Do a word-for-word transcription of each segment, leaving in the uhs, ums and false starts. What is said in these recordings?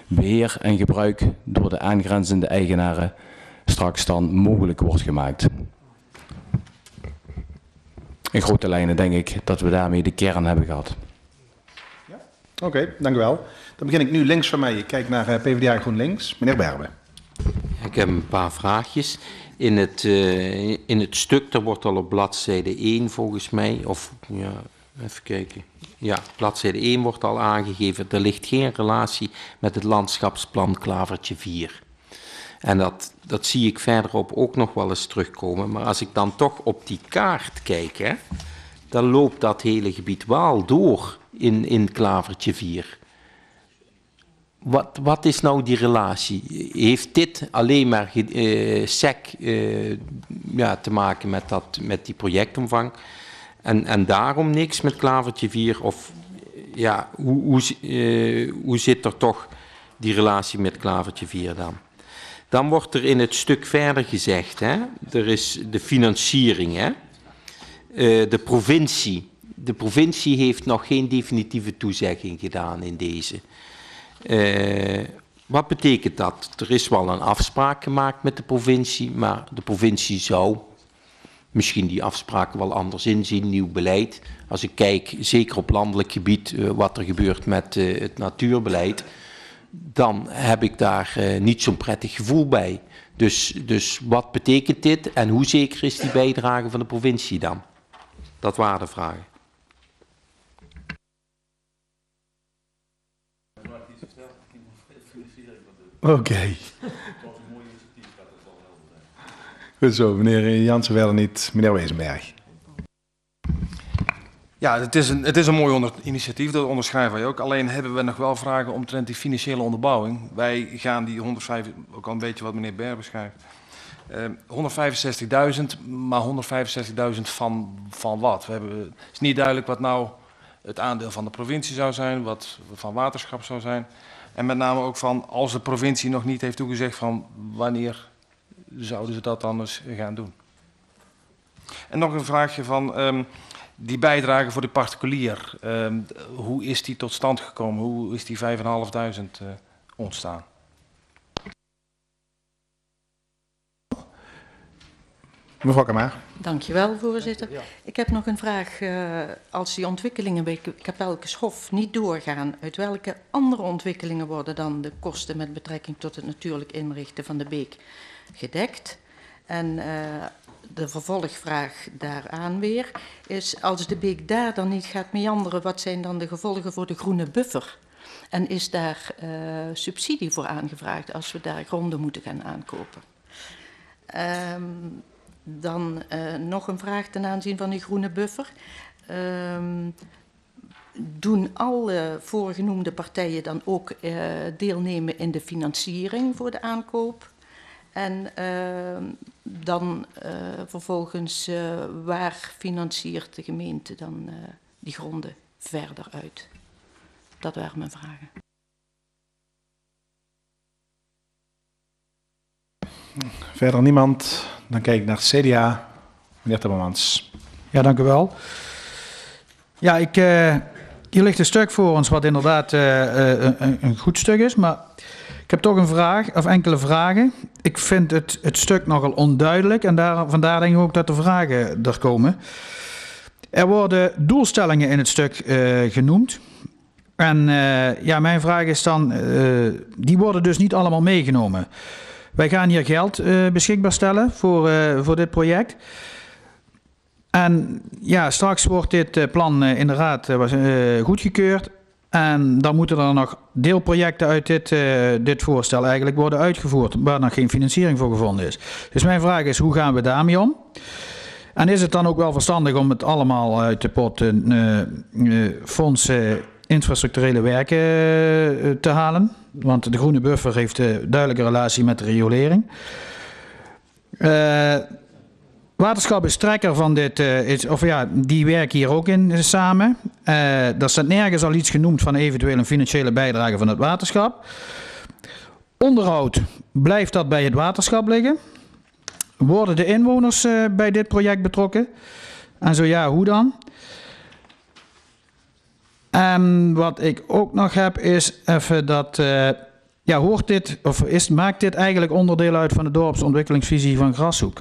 beheer en gebruik door de aangrenzende eigenaren straks dan mogelijk wordt gemaakt. In grote lijnen denk ik dat we daarmee de kern hebben gehad. Ja? Oké, okay, dank u wel. Dan begin ik nu links van mij. Ik kijk naar P v d A GroenLinks. Meneer Berben. Ik heb een paar vraagjes. In het, uh, in het stuk, daar wordt al op bladzijde één volgens mij, of ja, even kijken. Ja, bladzijde één wordt al aangegeven. Er ligt geen relatie met het landschapsplan Klavertje vier. En dat, dat zie ik verderop ook nog wel eens terugkomen. Maar als ik dan toch op die kaart kijk, hè, dan loopt dat hele gebied wel door in, in Klavertje vier. Wat, wat is nou die relatie? Heeft dit alleen maar uh, S E C uh, ja, te maken met, dat, met die projectomvang en, en daarom niks met Klavertje vier? Of ja, hoe, hoe, uh, hoe zit er toch die relatie met Klavertje vier dan? Dan wordt er in het stuk verder gezegd, hè, er is de financiering, hè, uh, de provincie. De provincie heeft nog geen definitieve toezegging gedaan in deze. Uh, wat betekent dat? Er is wel een afspraak gemaakt met de provincie, maar de provincie zou misschien die afspraken wel anders inzien, nieuw beleid. Als ik kijk, zeker op landelijk gebied, uh, wat er gebeurt met uh, het natuurbeleid, dan heb ik daar uh, niet zo'n prettig gevoel bij. Dus, dus wat betekent dit en hoe zeker is die bijdrage van de provincie dan? Dat waren de vragen. Oké. Okay. Goed zo, meneer Jansen verder niet. Meneer Wezenberg. Ja, het is een, het is een mooi onder, initiatief, dat onderschrijven wij ook. Alleen hebben we nog wel vragen omtrent die financiële onderbouwing. Wij gaan die honderdvijf, ook al een beetje wat meneer Berber schrijft, uh, honderdvijfenzestigduizend, maar honderdvijfenzestigduizend van, van wat? We hebben, het is niet duidelijk wat nou het aandeel van de provincie zou zijn, wat van waterschap zou zijn. En met name ook van, als de provincie nog niet heeft toegezegd van wanneer zouden ze dat dan eens gaan doen. En nog een vraagje van um, die bijdrage voor de particulier. Um, hoe is die tot stand gekomen? Hoe is die vijfduizend vijfhonderd uh, ontstaan? Mevrouw Kamaar. Dankjewel, voorzitter. Ja. Ik heb nog een vraag. Uh, als die ontwikkelingen bij Kapelkeshof niet doorgaan, uit welke andere ontwikkelingen worden dan de kosten met betrekking tot het natuurlijk inrichten van de beek gedekt? En uh, de vervolgvraag daaraan weer is, als de beek daar dan niet gaat meanderen, wat zijn dan de gevolgen voor de groene buffer? En is daar uh, subsidie voor aangevraagd als we daar gronden moeten gaan aankopen? Um, Dan uh, nog een vraag ten aanzien van die groene buffer. Um, doen alle voorgenoemde partijen dan ook uh, deelnemen in de financiering voor de aankoop? En uh, dan uh, vervolgens, uh, waar financiert de gemeente dan uh, die gronden verder uit? Dat waren mijn vragen. Verder niemand. Dan kijk ik naar het C D A. Meneer Timmermans. Ja, dank u wel. Ja, ik, uh, hier ligt een stuk voor ons wat inderdaad uh, uh, een, een goed stuk is. Maar ik heb toch een vraag, of enkele vragen. Ik vind het, het stuk nogal onduidelijk. En daar, vandaar denk ik ook dat de vragen er komen. Er worden doelstellingen in het stuk uh, genoemd. En uh, ja, mijn vraag is dan, uh, die worden dus niet allemaal meegenomen. Wij gaan hier geld uh, beschikbaar stellen voor, uh, voor dit project. En ja, straks wordt dit uh, plan uh, in de raad uh, uh, goedgekeurd. En dan moeten er nog deelprojecten uit dit, uh, dit voorstel eigenlijk worden uitgevoerd, waar nog geen financiering voor gevonden is. Dus mijn vraag is, hoe gaan we daarmee om? En is het dan ook wel verstandig om het allemaal uit de pot uh, uh, fondsen infrastructurele werken uh, te halen? Want de groene buffer heeft een duidelijke relatie met de riolering. Uh, waterschap is trekker van dit, uh, is, of ja, die werken hier ook in uh, samen. Uh, er staat nergens al iets genoemd van eventueel een financiële bijdrage van het waterschap. Onderhoud, blijft dat bij het waterschap liggen? Worden de inwoners uh, bij dit project betrokken? En zo ja, hoe dan? En wat ik ook nog heb is even dat uh, Ja, hoort dit, of is, maakt dit eigenlijk onderdeel uit van de dorpsontwikkelingsvisie van Grashoek?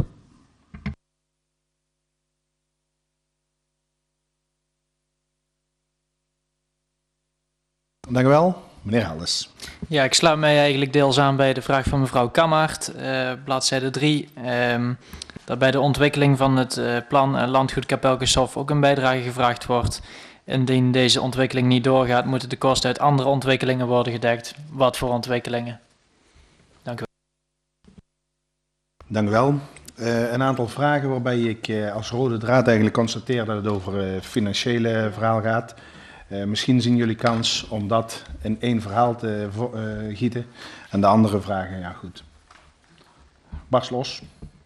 Dank u wel. Meneer Helders. Ja, ik sluit mij eigenlijk deels aan bij de vraag van mevrouw Kammaert, uh, bladzijde drie. Um, dat bij de ontwikkeling van het uh, plan uh, Landgoed Kapelkenshof ook een bijdrage gevraagd wordt. Indien deze ontwikkeling niet doorgaat, moeten de kosten uit andere ontwikkelingen worden gedekt. Wat voor ontwikkelingen? Dank u wel. Dank u wel. Uh, een aantal vragen waarbij ik uh, als rode draad eigenlijk constateer dat het over uh, financiële verhaal gaat. Uh, misschien zien jullie kans om dat in één verhaal te uh, gieten. En de andere vragen, ja goed. Barst los.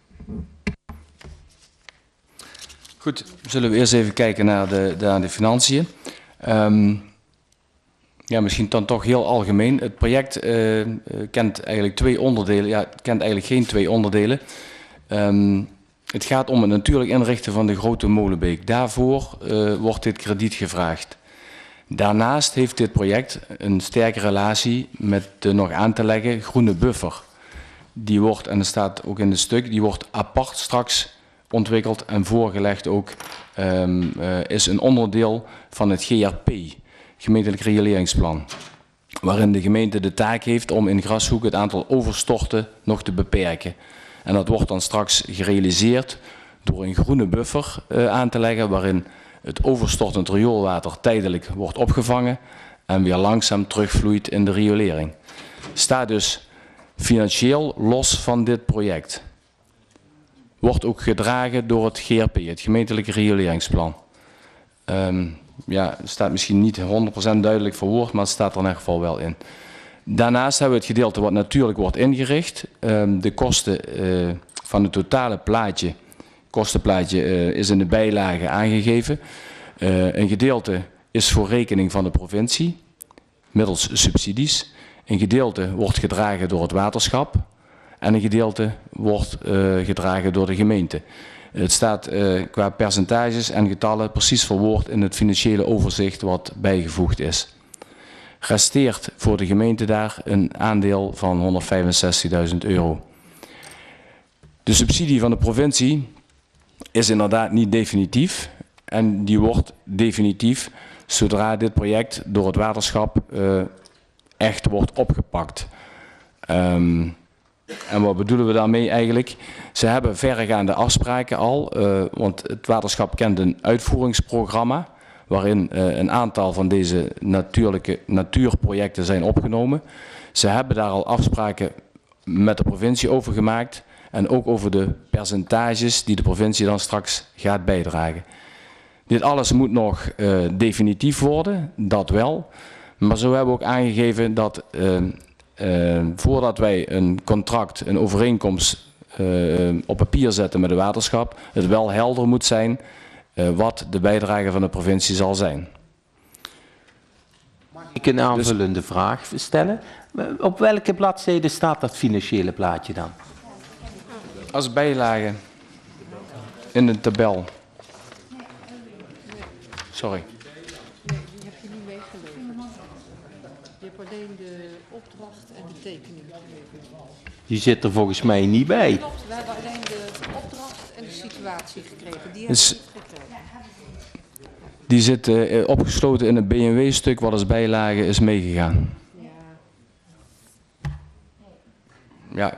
Goed, zullen we eerst even kijken naar de, naar de financiën. Um, ja, misschien dan toch heel algemeen. Het project uh, kent eigenlijk twee onderdelen. Ja, het kent eigenlijk geen twee onderdelen. Um, het gaat om het natuurlijk inrichten van de Grote Molenbeek. Daarvoor uh, wordt dit krediet gevraagd. Daarnaast heeft dit project een sterke relatie met de nog aan te leggen groene buffer. Die wordt, en dat staat ook in het stuk, die wordt apart straks ontwikkeld en voorgelegd ook, um, uh, is een onderdeel van het G R P, gemeentelijk reguleringsplan. Waarin de gemeente de taak heeft om in Grashoek het aantal overstorten nog te beperken. En dat wordt dan straks gerealiseerd door een groene buffer uh, aan te leggen, waarin het overstortend rioolwater tijdelijk wordt opgevangen en weer langzaam terugvloeit in de riolering. Staat dus financieel los van dit project. Wordt ook gedragen door het G R P, het gemeentelijke rioleringsplan. Um, ja, het staat misschien niet honderd procent duidelijk verwoord, maar het staat er in ieder geval wel in. Daarnaast hebben we het gedeelte wat natuurlijk wordt ingericht. Um, de kosten uh, van het totale plaatje, kostenplaatje uh, is in de bijlage aangegeven. Uh, een gedeelte is voor rekening van de provincie, middels subsidies. Een gedeelte wordt gedragen door het waterschap. En een gedeelte wordt uh, gedragen door de gemeente. Het staat uh, qua percentages en getallen precies verwoord in het financiële overzicht wat bijgevoegd is. Resteert voor de gemeente daar een aandeel van honderdvijfenzestigduizend euro. De subsidie van de provincie is inderdaad niet definitief. En die wordt definitief zodra dit project door het waterschap uh, echt wordt opgepakt. Um, En wat bedoelen we daarmee eigenlijk? Ze hebben verregaande afspraken al, uh, want het waterschap kent een uitvoeringsprogramma waarin uh, een aantal van deze natuurlijke natuurprojecten zijn opgenomen. Ze hebben daar al afspraken met de provincie over gemaakt en ook over de percentages die de provincie dan straks gaat bijdragen. Dit alles moet nog uh, definitief worden, dat wel. Maar zo hebben we ook aangegeven dat Uh, Uh, voordat wij een contract, een overeenkomst uh, op papier zetten met de waterschap, het wel helder moet zijn uh, wat de bijdrage van de provincie zal zijn. Mag ik een aanvullende dus vraag stellen? Op welke bladzijde staat dat financiële plaatje dan? Als bijlage in de tabel. Sorry. Alleen de opdracht en de tekening. Die zit er volgens mij niet bij. Klopt, we hebben alleen de opdracht en de situatie gekregen. Die hebben dus, we niet gekregen. Die zit uh, opgesloten in het B M W-stuk wat als bijlage is meegegaan. Ja. Ja.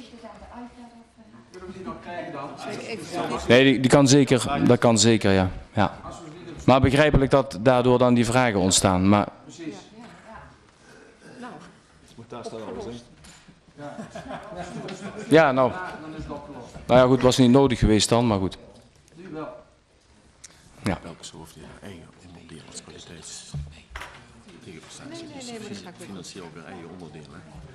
Nee, die, die kan zeker, dat kan zeker, ja. ja. Maar begrijpelijk dat daardoor dan die vragen ontstaan. Maar precies. Ja, nou. Nou ja, goed, het was niet nodig geweest dan, maar goed. Nu wel. Ja. Welke soort eigen onderdeel als kwaliteits tegenprestatie is financieel weer eigen onderdeel.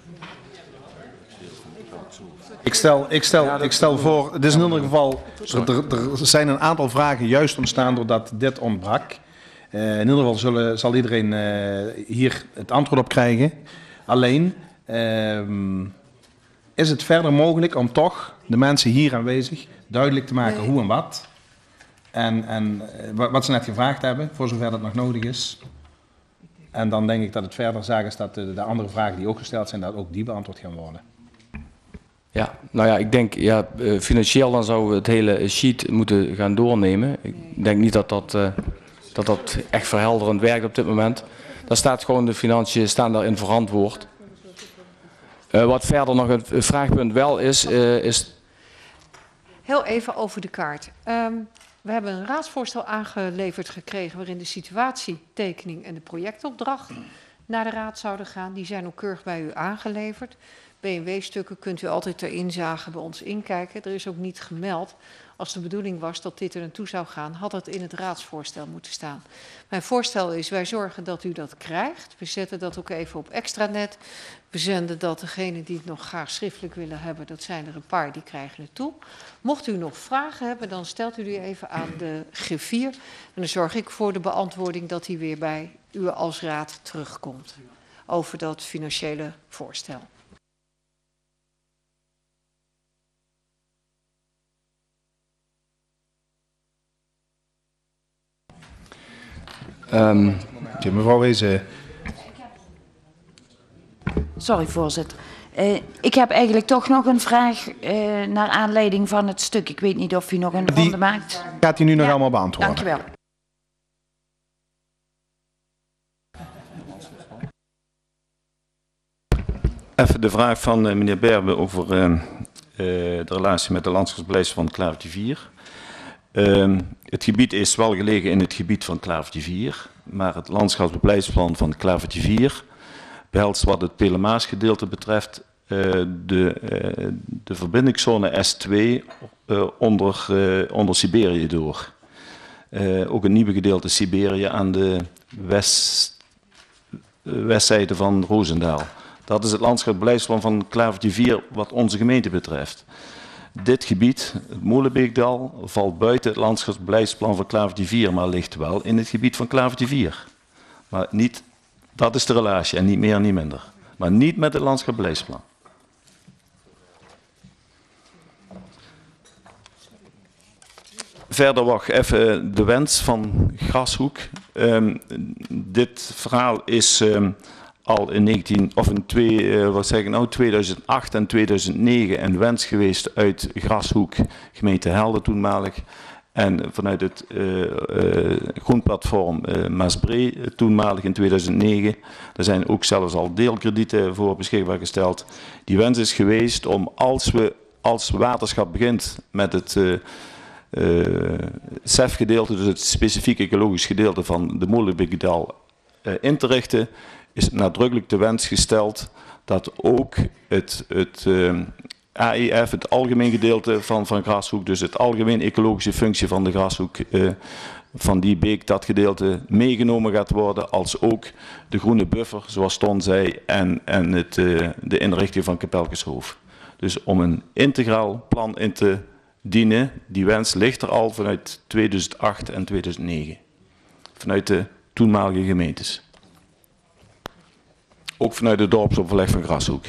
Ik stel, ik stel, ik stel voor, het is in ieder geval, er, er, er zijn een aantal vragen juist ontstaan doordat dit ontbrak. Uh, in ieder geval zullen, zal iedereen uh, hier het antwoord op krijgen. Alleen, uh, is het verder mogelijk om toch de mensen hier aanwezig duidelijk te maken nee. hoe en wat. En, en uh, wat ze net gevraagd hebben, voor zover dat nog nodig is. En dan denk ik dat het verder zaak is dat de, de andere vragen die ook gesteld zijn, dat ook die beantwoord gaan worden. Ja, nou ja, ik denk ja, uh, financieel dan zouden we het hele sheet moeten gaan doornemen. Ik denk niet dat dat, uh, dat, dat echt verhelderend werkt op dit moment. Daar staat gewoon de financiën staan daarin verantwoord. Uh, wat verder nog een vraagpunt wel is, uh, is... Heel even over de kaart. Um, we hebben een raadsvoorstel aangeleverd gekregen waarin de situatietekening en de projectopdracht naar de raad zouden gaan. Die zijn ook keurig bij u aangeleverd. B en W-stukken kunt u altijd ter inzage bij ons inkijken. Er is ook niet gemeld. Als de bedoeling was dat dit er naartoe zou gaan, had het in het raadsvoorstel moeten staan. Mijn voorstel is, wij zorgen dat u dat krijgt. We zetten dat ook even op extranet. We zenden dat degenen die het nog graag schriftelijk willen hebben, dat zijn er een paar, die krijgen het toe. Mocht u nog vragen hebben, dan stelt u die even aan de griffier. En dan zorg ik voor de beantwoording dat die weer bij u als raad terugkomt. Over dat financiële voorstel. Um, mevrouw Wezen. Sorry, voorzitter. Uh, ik heb eigenlijk toch nog een vraag uh, naar aanleiding van het stuk. Ik weet niet of u nog een Die ronde maakt. Gaat u nu nog ja. allemaal beantwoorden? Dank u wel. Even de vraag van uh, meneer Berbe over uh, uh, de relatie met de landschapsbeleid van Klavertje vier. Uh, het gebied is wel gelegen in het gebied van Klavertje vier, maar het landschapsbeleidsplan van Klavertje vier behelst wat het Pelemaas-gedeelte betreft uh, de, uh, de verbindingszone S twee uh, onder, uh, onder Siberië door. Uh, ook een nieuwe gedeelte Siberië aan de west, uh, westzijde van Roosendaal. Dat is het landschapsbeleidsplan van Klavertje vier wat onze gemeente betreft. Dit gebied, het Molenbeekdal, valt buiten het landschapsbeleidsplan van Klavertje vier, maar ligt wel in het gebied van Klavertje vier. Maar niet, dat is de relatie en niet meer en niet minder. Maar niet met het landschapsbeleidsplan. Verder wacht even de wens van Grashoek. Um, dit verhaal is um, al in, negentien, of in twee, uh, wat zeg ik nou, tweeduizend acht en tweeduizend negen een wens geweest uit Grashoek, gemeente Helden toenmalig. En vanuit het uh, uh, groenplatform uh, Maasbree toenmalig in tweeduizend negen. Er zijn ook zelfs al deelkredieten voor beschikbaar gesteld. Die wens is geweest om als we als waterschap begint met het uh, uh, S E F-gedeelte, dus het specifieke ecologisch gedeelte van de Molenbeekdal uh, in te richten, is nadrukkelijk de wens gesteld dat ook het, het uh, A E F, het algemeen gedeelte van, van Grashoek, dus het algemeen ecologische functie van de Grashoek, uh, van die beek, dat gedeelte meegenomen gaat worden, als ook de groene buffer, zoals Ton zei, en, en het, uh, de inrichting van Kapelkenshoofd. Dus om een integraal plan in te dienen, die wens ligt er al vanuit tweeduizend acht en tweeduizend negen, vanuit de toenmalige gemeentes. Ook vanuit het dorpsoverleg van Grashoek.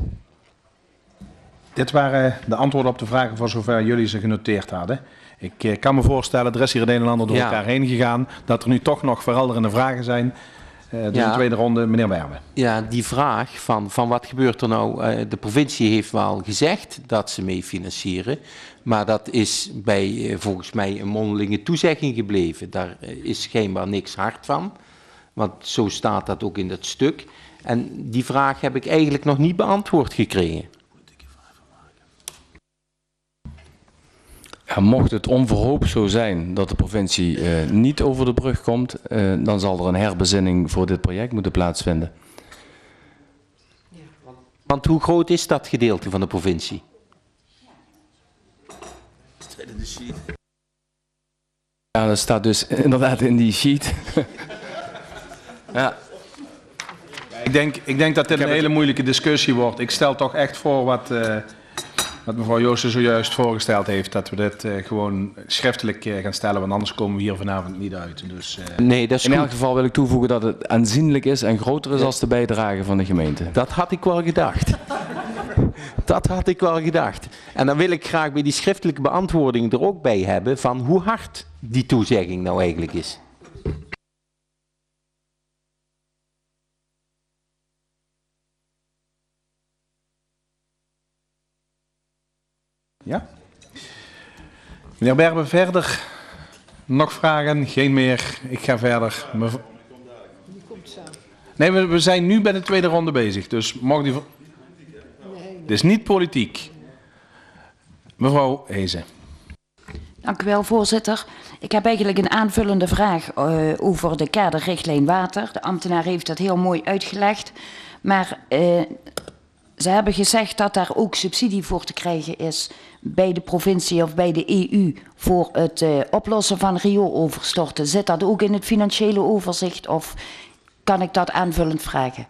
Dit waren de antwoorden op de vragen voor zover jullie ze genoteerd hadden. Ik eh, kan me voorstellen, er is hier het een en ander door Ja. elkaar heen gegaan, dat er nu toch nog verhelderende vragen zijn. Uh, dus Ja. de tweede ronde, meneer Berbe. Ja, die vraag van, van wat gebeurt er nou? Uh, de provincie heeft wel gezegd dat ze mee financieren. Maar dat is bij uh, volgens mij een mondelinge toezegging gebleven. Daar uh, is schijnbaar niks hard van. Want zo staat dat ook in dat stuk. En die vraag heb ik eigenlijk nog niet beantwoord gekregen. Ja, mocht het onverhoopt zo zijn dat de provincie uh, niet over de brug komt, uh, dan zal er een herbezinning voor dit project moeten plaatsvinden. Want hoe groot is dat gedeelte van de provincie? Ja, dat staat dus inderdaad in die sheet. Ja. Ik denk, ik denk dat dit een hele moeilijke discussie wordt. Ik stel toch echt voor wat, uh, wat mevrouw Joosten zojuist voorgesteld heeft. Dat we dit uh, gewoon schriftelijk uh, gaan stellen, want anders komen we hier vanavond niet uit. Dus, uh... Nee, dat is in goed. elk geval wil ik toevoegen dat het aanzienlijk is en groter is Ja. als de bijdrage van de gemeente. Dat had ik wel gedacht. Dat had ik wel gedacht. En dan wil ik graag bij die schriftelijke beantwoording er ook bij hebben van hoe hard die toezegging nou eigenlijk is. Ja? Meneer Berber, verder? Nog vragen? Geen meer. Ik ga verder. Mev nee, we, we zijn nu bij de tweede ronde bezig. Dus mag die... Het is niet politiek. Mevrouw Hezen. Dank u wel, voorzitter. Ik heb eigenlijk een aanvullende vraag uh, over de kaderrichtlijn water. De ambtenaar heeft dat heel mooi uitgelegd. Maar uh, ze hebben gezegd dat daar ook subsidie voor te krijgen is bij de provincie of bij de E U voor het uh, oplossen van riooloverstorten. Zit dat ook in het financiële overzicht of kan ik dat aanvullend vragen?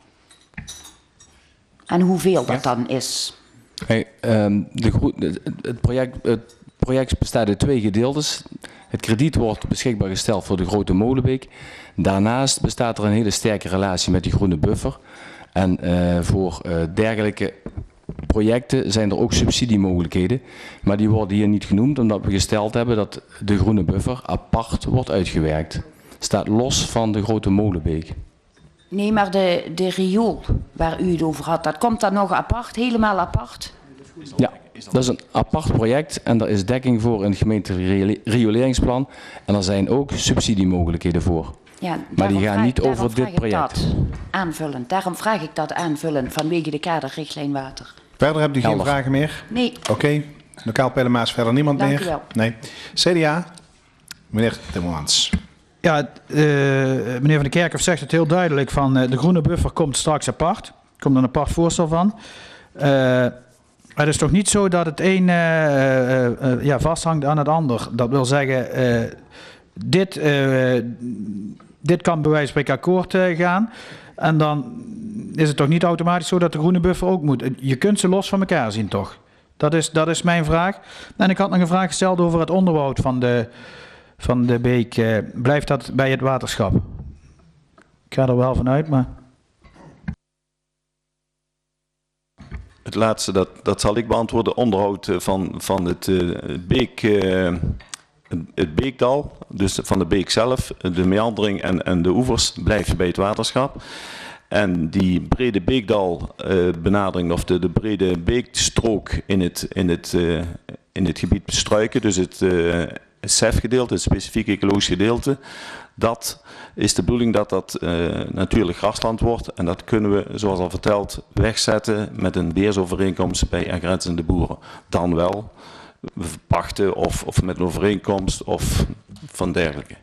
En hoeveel dat dan is? Hey, um, de, het, project, het project bestaat uit twee gedeeltes. Het krediet wordt beschikbaar gesteld voor de Grote Molenbeek. Daarnaast bestaat er een hele sterke relatie met die groene buffer. En uh, voor uh, dergelijke projecten zijn er ook subsidiemogelijkheden. Maar die worden hier niet genoemd omdat we gesteld hebben dat de groene buffer apart wordt uitgewerkt. Staat los van de Grote Molenbeek. Nee, maar de, de riool waar u het over had, dat komt dan nog apart, helemaal apart? Ja, dat is een apart project en er is dekking voor in het gemeentelijk rioleringsplan. En er zijn ook subsidiemogelijkheden voor. Ja, maar die gaan vraag, niet over dit project. Dat aanvullend. Daarom vraag ik dat aanvullen vanwege de kaderrichtlijn water. Verder hebt u geen Helder. vragen meer? Nee. Oké. Okay. Lokaal Pelemaas verder niemand Dank meer? u wel. Nee. C D A, meneer Timmermans. Ja, uh, meneer Van der Kerkhof zegt het heel duidelijk van uh, de groene buffer komt straks apart. Er komt een apart voorstel van. Uh, het is toch niet zo dat het een uh, uh, uh, ja, vasthangt aan het ander. Dat wil zeggen, uh, dit, uh, dit kan bij wijze van spreken akkoord uh, gaan. En dan is het toch niet automatisch zo dat de groene buffer ook moet. Je kunt ze los van elkaar zien toch? Dat is, dat is mijn vraag. En ik had nog een vraag gesteld over het onderhoud van de... van de beek, uh, blijft dat bij het waterschap? Ik ga er wel van uit, maar... Het laatste, dat, dat zal ik beantwoorden. Onderhoud van, van het, uh, beek, uh, het beekdal, dus van de beek zelf, de meandering en, en de oevers blijven bij het waterschap. En die brede beekdal uh, benadering, of de, de brede beekstrook in het, in het, uh, in het gebied bestruiken, dus het... Uh, Het S E F-gedeelte, het specifiek ecologisch gedeelte, dat is de bedoeling dat dat uh, natuurlijk grasland wordt. En dat kunnen we, zoals al verteld, wegzetten met een beheersovereenkomst bij aangrenzende boeren. Dan wel verpachten of, of met een overeenkomst of van dergelijke.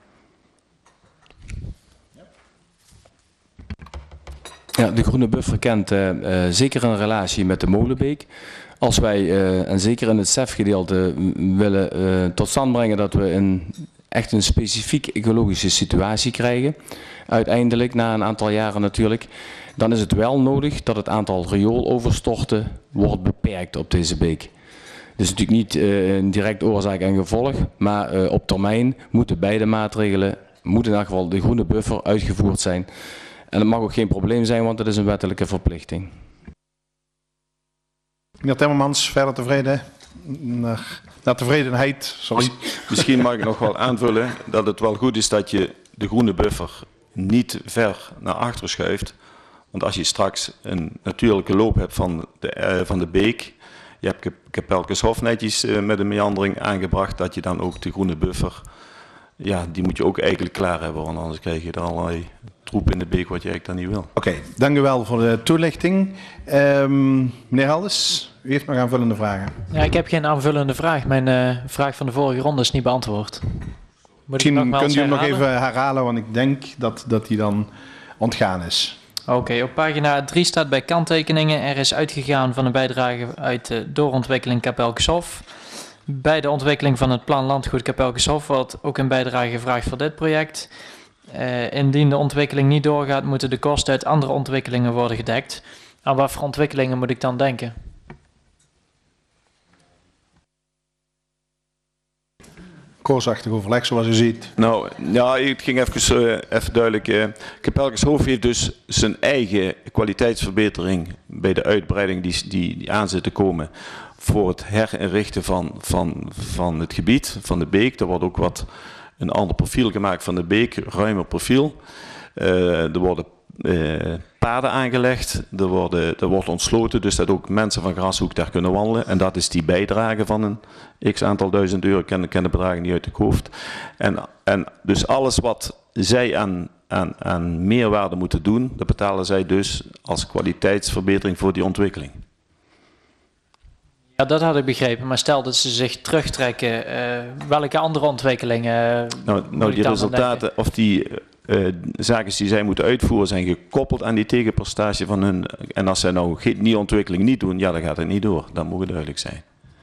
Ja, de groene buffer kent uh, uh, zeker een relatie met de Molenbeek. Als wij, uh, en zeker in het S E F-gedeelte, willen uh, tot stand brengen dat we een, echt een specifiek ecologische situatie krijgen, uiteindelijk na een aantal jaren natuurlijk, dan is het wel nodig dat het aantal riooloverstorten wordt beperkt op deze beek. Dus natuurlijk niet uh, een direct oorzaak en gevolg, maar uh, op termijn moeten beide maatregelen, moet in elk geval de groene buffer uitgevoerd zijn. En dat mag ook geen probleem zijn, want dat is een wettelijke verplichting. Meneer Timmermans, verder tevreden? Naar, naar tevredenheid, sorry. Misschien mag ik nog wel aanvullen dat het wel goed is dat je de groene buffer niet ver naar achteren schuift. Want als je straks een natuurlijke loop hebt van de, uh, van de beek, je hebt Kapelkeshof netjes uh, met een meandering aangebracht, dat je dan ook de groene buffer, ja, die moet je ook eigenlijk klaar hebben, want anders krijg je er allerlei troep in de beek wat je eigenlijk dan niet wil. Oké, okay, dank u wel voor de toelichting. Um, meneer Halders, u heeft nog aanvullende vragen. Ja, ik heb geen aanvullende vraag. Mijn uh, vraag van de vorige ronde is niet beantwoord. Moet Misschien kunt u hem nog even herhalen, want ik denk dat, dat die dan ontgaan is. Oké, okay, op pagina drie staat bij kanttekeningen: er is uitgegaan van een bijdrage uit de doorontwikkeling Kapelkeshof. Bij de ontwikkeling van het plan Landgoed Kapelkeshof wordt ook een bijdrage gevraagd voor dit project. Uh, indien de ontwikkeling niet doorgaat, moeten de kosten uit andere ontwikkelingen worden gedekt. Aan wat voor ontwikkelingen moet ik dan denken? Koosachtig overleg, zoals u ziet. Nou, ja, het ging even, uh, even duidelijk. Uh, Kapelkeshof heeft dus zijn eigen kwaliteitsverbetering bij de uitbreiding die, die, die aan zit te komen voor het herinrichten van, van, van het gebied, van de beek. Er wordt ook wat een ander profiel gemaakt van de beek, ruimer profiel. Uh, er worden uh, paden aangelegd. Er, worden, er wordt ontsloten, dus dat ook mensen van Grashoek daar kunnen wandelen. En dat is die bijdrage van een x aantal duizend euro. Ik ken, ik ken de bedragen niet uit het hoofd. En, en dus alles wat zij aan, aan, aan meerwaarde moeten doen, dat betalen zij dus als kwaliteitsverbetering voor die ontwikkeling. Ja, dat had ik begrepen. Maar stel dat ze zich terugtrekken, uh, welke andere ontwikkelingen... Nou, nou die resultaten of die uh, zaken die zij moeten uitvoeren zijn gekoppeld aan die tegenprestatie van hun. En als zij nou geen, die ontwikkeling niet doen, ja, dan gaat het niet door. Dat moet duidelijk zijn.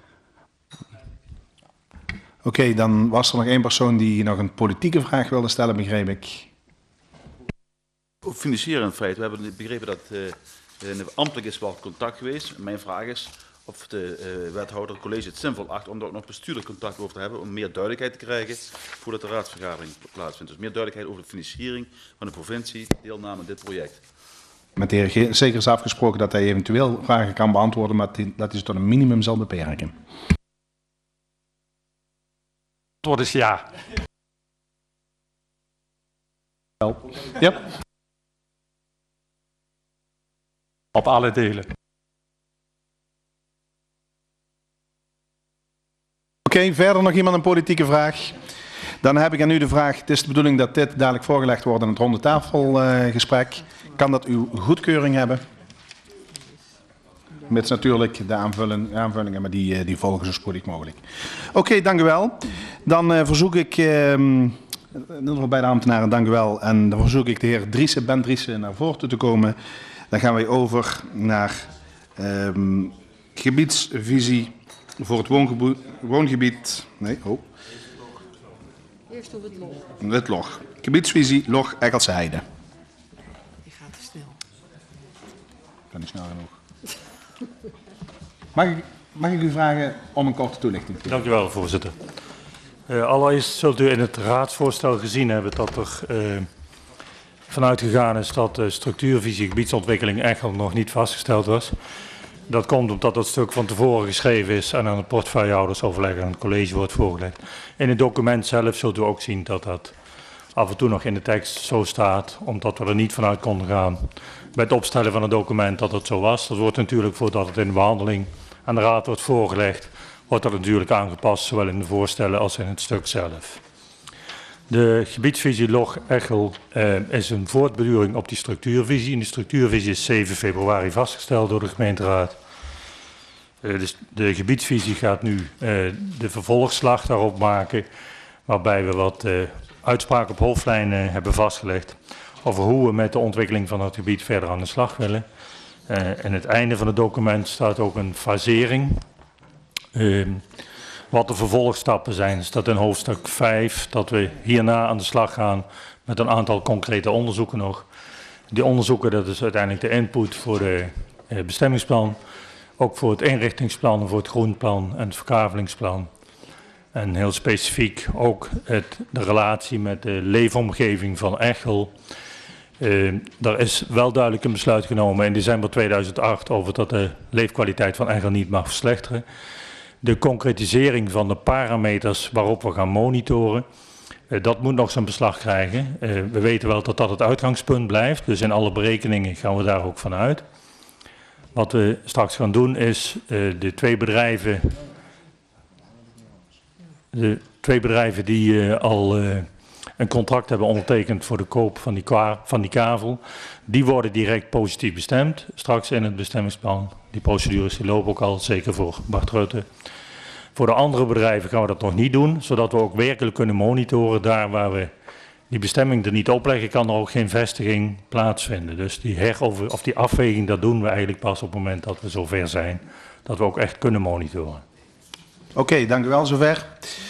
Oké, okay, dan was er nog één persoon die nog een politieke vraag wilde stellen, begreep ik. Financieren in feite. We hebben begrepen dat uh, ambtelijk is wel contact geweest. Mijn vraag is of de uh, wethouder, het college het zinvol acht om daar ook nog bestuurlijk contact over te hebben, om meer duidelijkheid te krijgen voordat de raadsvergadering plaatsvindt. Dus meer duidelijkheid over de financiering van de provincie, deelname aan dit project. Met de heer Zeker is afgesproken dat hij eventueel vragen kan beantwoorden, maar dat hij ze tot een minimum zal beperken. Het antwoord is ja. Ja. Op alle delen. Oké, okay, verder nog iemand een politieke vraag? Dan heb ik aan u de vraag, het is de bedoeling dat dit dadelijk voorgelegd wordt in het ronde tafelgesprek. Uh, kan dat uw goedkeuring hebben? Met natuurlijk de aanvulling, aanvullingen, maar die, die volgen zo spoedig mogelijk. Oké, okay, dank u wel. Dan uh, verzoek ik, uh, in ieder geval bij de ambtenaren, dank u wel. En dan verzoek ik de heer Driessen, Ben Driessen, naar voren toe te komen. Dan gaan wij over naar um, gebiedsvisie voor het woongebied, woongebied nee, oh. Eerst doen we het log. Het log. Gebiedsvisie, log, Ekkelse Heide. Die gaat te snel. Kan niet snel genoeg. Mag ik, mag ik u vragen om een korte toelichting te geven? Dank u wel, voorzitter. Uh, allereerst zult u in het raadsvoorstel gezien hebben dat er uh, vanuit gegaan is dat de structuurvisie gebiedsontwikkeling eigenlijk nog niet vastgesteld was. Dat komt omdat dat stuk van tevoren geschreven is en aan de portefeuillehoudersoverleg aan het college wordt voorgelegd. In het document zelf zult u ook zien dat dat af en toe nog in de tekst zo staat, omdat we er niet vanuit konden gaan bij het opstellen van het document dat het zo was. Dat wordt natuurlijk, voordat het in de behandeling aan de raad wordt voorgelegd, wordt dat natuurlijk aangepast, zowel in de voorstellen als in het stuk zelf. De gebiedsvisie Log Echel uh, is een voortbeduring op die structuurvisie. En de structuurvisie is zeven februari vastgesteld door de gemeenteraad. Uh, dus de gebiedsvisie gaat nu uh, de vervolgslag daarop maken, waarbij we wat uh, uitspraken op hoofdlijnen hebben vastgelegd over hoe we met de ontwikkeling van het gebied verder aan de slag willen. Uh, en het einde van het document staat ook een fasering. Uh, Wat de vervolgstappen zijn, is dat in hoofdstuk vijf, dat we hierna aan de slag gaan met een aantal concrete onderzoeken nog. Die onderzoeken, dat is uiteindelijk de input voor de eh, bestemmingsplan, ook voor het inrichtingsplan, voor het groenplan en het verkavelingsplan. En heel specifiek ook het, de relatie met de leefomgeving van Echel. Uh, er is wel duidelijk een besluit genomen in december tweeduizend acht over dat de leefkwaliteit van Echel niet mag verslechteren. De concretisering van de parameters waarop we gaan monitoren, uh, dat moet nog zijn beslag krijgen. Uh, we weten wel dat dat het uitgangspunt blijft, dus in alle berekeningen gaan we daar ook van uit. Wat we straks gaan doen is uh, de twee bedrijven, de twee bedrijven die uh, al uh, een contract hebben ondertekend voor de koop van die, kwa, van die kavel, die worden direct positief bestemd, straks in het bestemmingsplan. Die procedures die lopen ook al, zeker voor Bart Rutte. Voor de andere bedrijven gaan we dat nog niet doen, zodat we ook werkelijk kunnen monitoren. Daar waar we die bestemming er niet opleggen, kan er ook geen vestiging plaatsvinden. Dus die, herover, of die afweging, dat doen we eigenlijk pas op het moment dat we zover zijn, dat we ook echt kunnen monitoren. Oké, okay, dank u wel zover.